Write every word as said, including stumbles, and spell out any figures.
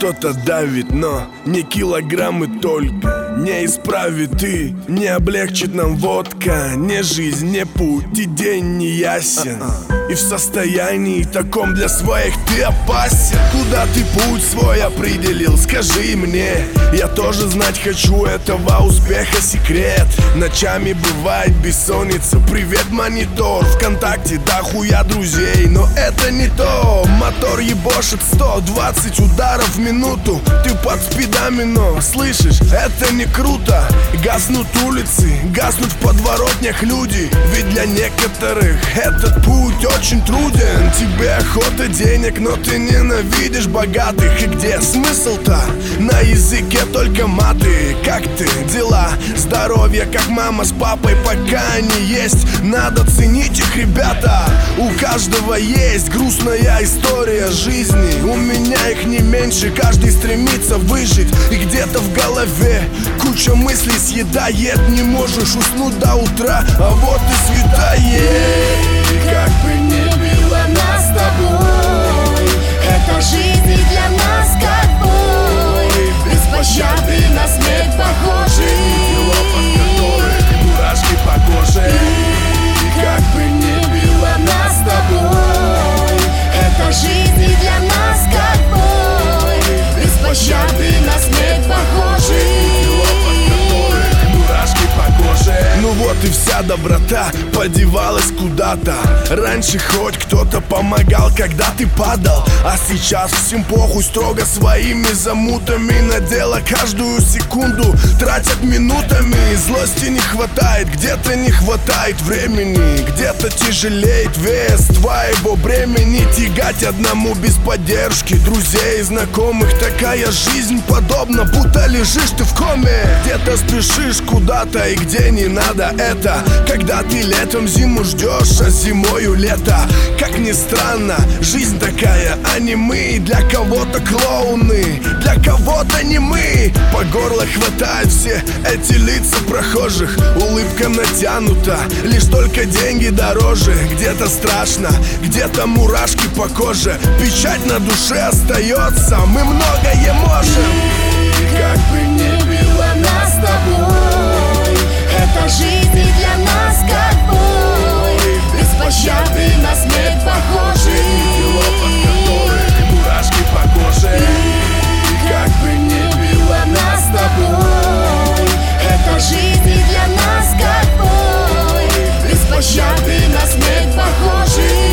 что-то давит, но не килограммы только. Не исправит и не облегчит нам водка. Не жизнь, не путь и день не ясен. И в состоянии таком для своих ты опасен. Куда ты путь свой определил, скажи мне. Я тоже знать хочу этого успеха секрет. Ночами бывает бессонница. Привет, монитор, ВКонтакте да хуя друзей. Но это не то. Мотор ебошит сто двадцать ударов в минуту. Ты под спидами, но слышишь, это не круто. Гаснут улицы, гаснут в подворотнях люди. Ведь для некоторых этот путь очень труден. Тебе охота денег, но ты ненавидишь богатых. И где смысл-то? На языке только маты. Как ты? Дела? Здоровье, как мама с папой, пока они есть. Надо ценить их, ребята. У каждого есть грустная история жизни. У меня их не меньше, каждый стремится выжить. И где-то в голове куча мыслей съедает. Не можешь уснуть до утра, а вот и светает. Как бы ни было нас с тобой, эта жизнь и для нас как бой. Без пощады на смерть похожи. Мурашки по коже. Как бы ни было нас с тобой, эта жизнь и для нас как бой. Без пощады на смерть похожи. Ну вот и вся доброта подевалась куда-то. Раньше хоть кто-то помогал, когда ты падал. А сейчас всем похуй, строго своими замутами. На дело каждую секунду тратят минутами. Злости не хватает, где-то не хватает времени. Где-то тяжелеет вес твоего бремени. Тягать одному без поддержки друзей и знакомых. Такая жизнь подобна, будто лежишь ты в коме. Где-то спешишь куда-то и где не надо это. Когда ты летом зиму ждешь, а зимою лето. Как ни странно, жизнь такая, а не мы. Для кого-то клоуны, для кого-то не мы. По горло хватает все эти лица прохожих. Улыбка натянута, лишь только деньги дороже. Где-то страшно, где-то мурашки по коже. Печать на душе остается, мы многое можем. Как бы ни было нас с тобой, эта жизнь и для нас как бой. Без пощады на смерть похожи. Мурашки по коже. Как бы ни было нас с тобой, эта жизнь и для нас как бой. Без пощады на смерть похожи.